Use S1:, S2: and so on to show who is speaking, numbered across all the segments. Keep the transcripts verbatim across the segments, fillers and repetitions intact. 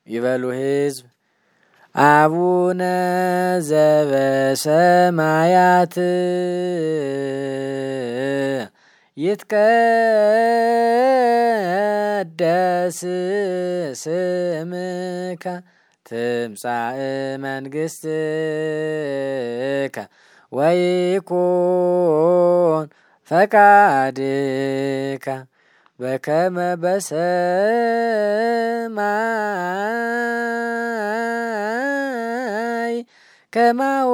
S1: ይበሉ ሕዝብ አቡነ ዘበሰማያት ይትቀደስ ስምከ ትምጻእ መንግሥትከ ወይኩን ፈቃድከ በከመ በሰማይ ከማሁ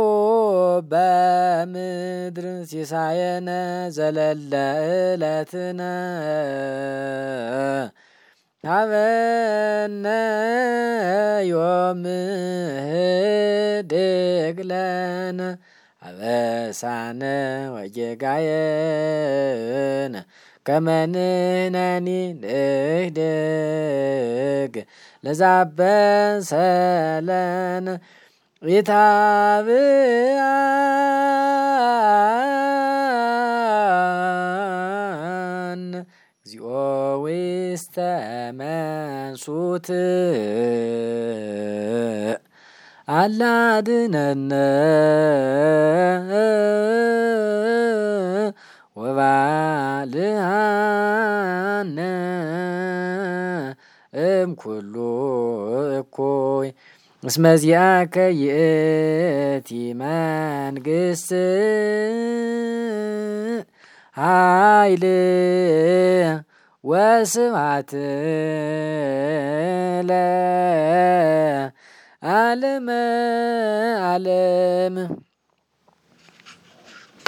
S1: በምድር ሲሳየነ ዘለለ ዕለትነ ሀበነ ዮም ህድግ ለነ አበሳነ ወጌጋየነ ከመ ንሕነኒ ንህድግ ለዘአበሰ ለነ ኢታብአነ እግዚኦ ውስተ መንሱት አላ አድኅነነ ወባልሐነ እምኩሉ እኩይ እስመ ዚአከ ይእቲ መንግሥት ኃይል ወስብሐት ለዓለመ ዓለም።